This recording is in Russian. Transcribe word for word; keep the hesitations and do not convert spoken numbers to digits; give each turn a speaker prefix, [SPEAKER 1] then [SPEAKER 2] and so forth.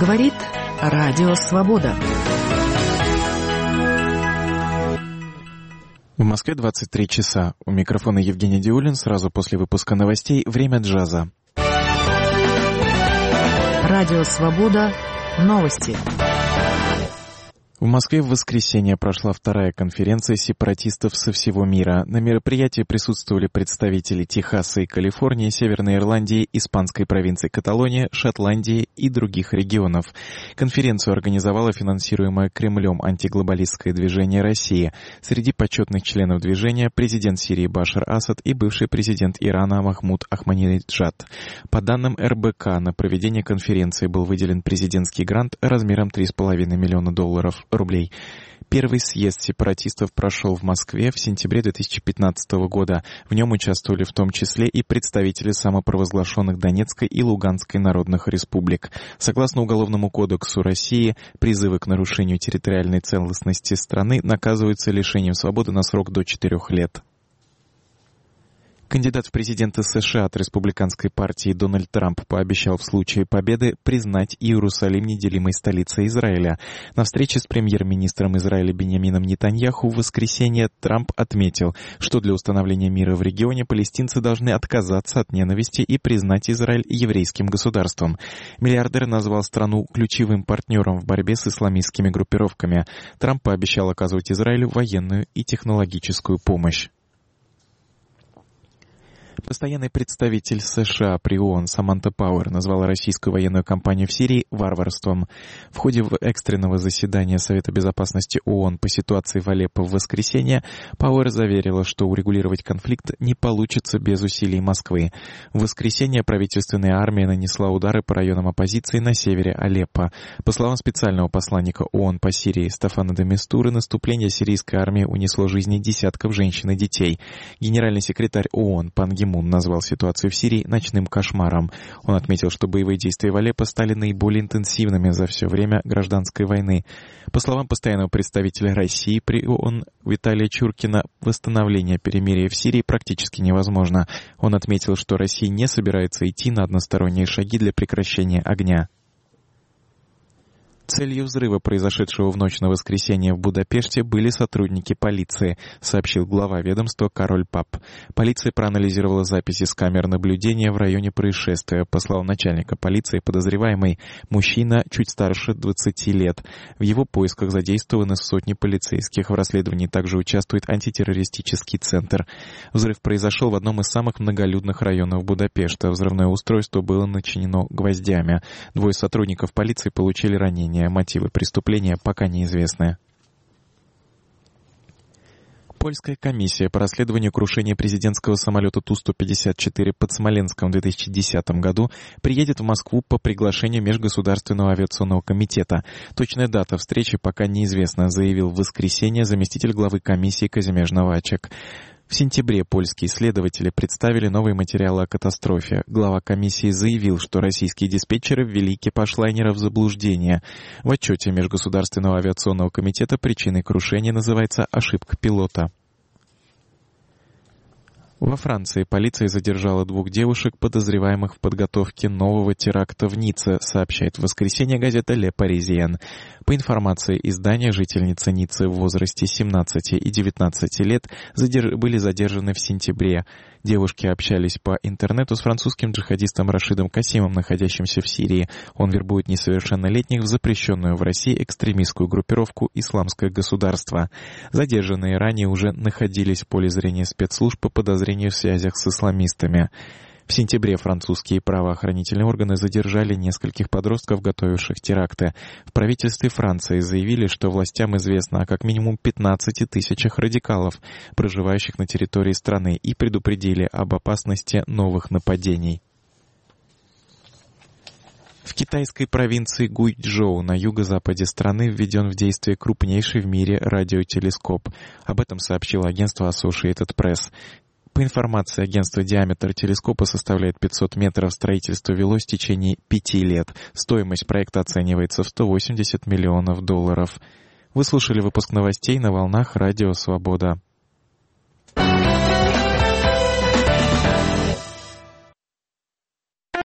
[SPEAKER 1] Говорит Радио Свобода.
[SPEAKER 2] В Москве двадцать три часа. У микрофона Евгений Диулин. Сразу после выпуска новостей «Время джаза».
[SPEAKER 1] Радио Свобода. Новости.
[SPEAKER 2] В Москве в воскресенье прошла вторая конференция сепаратистов со всего мира. На мероприятии присутствовали представители Техаса и Калифорнии, Северной Ирландии, испанской провинции Каталония, Шотландии и других регионов. Конференцию организовало финансируемое Кремлем антиглобалистское движение России. Среди почетных членов движения президент Сирии Башар Асад и бывший президент Ирана Махмуд Ахмадинеджад. По данным эр бэ ка, на проведение конференции был выделен президентский грант размером три с половиной миллиона долларов. рублей. Первый съезд сепаратистов прошел в Москве в сентябре две тысячи пятнадцатого года. В нем участвовали в том числе и представители самопровозглашенных Донецкой и Луганской народных республик. Согласно Уголовному кодексу России, призывы к нарушению территориальной целостности страны наказываются лишением свободы на срок до четырех лет. Кандидат в президенты США от республиканской партии Дональд Трамп пообещал в случае победы признать Иерусалим неделимой столицей Израиля. На встрече с премьер-министром Израиля Биньямином Нетаньяху в воскресенье Трамп отметил, что для установления мира в регионе палестинцы должны отказаться от ненависти и признать Израиль еврейским государством. Миллиардер назвал страну ключевым партнером в борьбе с исламистскими группировками. Трамп пообещал оказывать Израилю военную и технологическую помощь. Постоянный представитель США при ООН Саманта Пауэр назвала российскую военную кампанию в Сирии варварством. В ходе экстренного заседания Совета безопасности ООН по ситуации в Алеппо в воскресенье Пауэр заверила, что урегулировать конфликт не получится без усилий Москвы. В воскресенье правительственная армия нанесла удары по районам оппозиции на севере Алеппо. По словам специального посланника ООН по Сирии Стаффана де Мистуры, наступление сирийской армии унесло жизни десятков женщин и детей. Генеральный секретарь ООН Пан Ги Мун назвал ситуацию в Сирии ночным кошмаром. Он отметил, что боевые действия в Алеппо стали наиболее интенсивными за все время гражданской войны. По словам постоянного представителя России при ООН Виталия Чуркина, восстановление перемирия в Сирии практически невозможно. Он отметил, что Россия не собирается идти на односторонние шаги для прекращения огня. Целью взрыва, произошедшего в ночь на воскресенье в Будапеште, были сотрудники полиции, сообщил глава ведомства Кароль Пап. Полиция проанализировала записи с камер наблюдения в районе происшествия. По словам начальника полиции, подозреваемый мужчина чуть старше двадцати лет. В его поисках задействованы сотни полицейских. В расследовании также участвует антитеррористический центр. Взрыв произошел в одном из самых многолюдных районов Будапешта. Взрывное устройство было начинено гвоздями. Двое сотрудников полиции получили ранения. Мотивы преступления пока неизвестны. Польская комиссия по расследованию крушения президентского самолета Ту сто пятьдесят четыре под Смоленском в две тысячи десятом году приедет в Москву по приглашению Межгосударственного авиационного комитета. Точная дата встречи пока неизвестна, заявил в воскресенье заместитель главы комиссии Казимierz Новачек. В сентябре польские следователи представили новые материалы о катастрофе. Глава комиссии заявил, что российские диспетчеры ввели экипаж лайнера в заблуждение. В отчете Межгосударственного авиационного комитета причиной крушения называется ошибка пилота. Во Франции полиция задержала двух девушек, подозреваемых в подготовке нового теракта в Ницце, сообщает в воскресенье газета «Ле Паризьен». По информации издания, жительницы Ниццы в возрасте семнадцати и девятнадцати лет задерж... были задержаны в сентябре. Девушки общались по интернету с французским джихадистом Рашидом Касимом, находящимся в Сирии. Он вербует несовершеннолетних в запрещенную в России экстремистскую группировку «Исламское государство». Задержанные ранее уже находились в поле зрения спецслужб по подозрению в связях с исламистами. В сентябре французские правоохранительные органы задержали нескольких подростков, готовивших теракты. В правительстве Франции заявили, что властям известно о как минимум пятнадцати тысячах радикалов, проживающих на территории страны, и предупредили об опасности новых нападений. В китайской провинции Гуйчжоу на юго-западе страны введен в действие крупнейший в мире радиотелескоп. Об этом сообщило агентство Associated Press. По информации агентства, диаметр телескопа составляет пятьсот метров, строительство велось в течение пяти лет. Стоимость проекта оценивается в сто восемьдесят миллионов долларов. Вы слушали выпуск новостей на волнах Радио Свобода.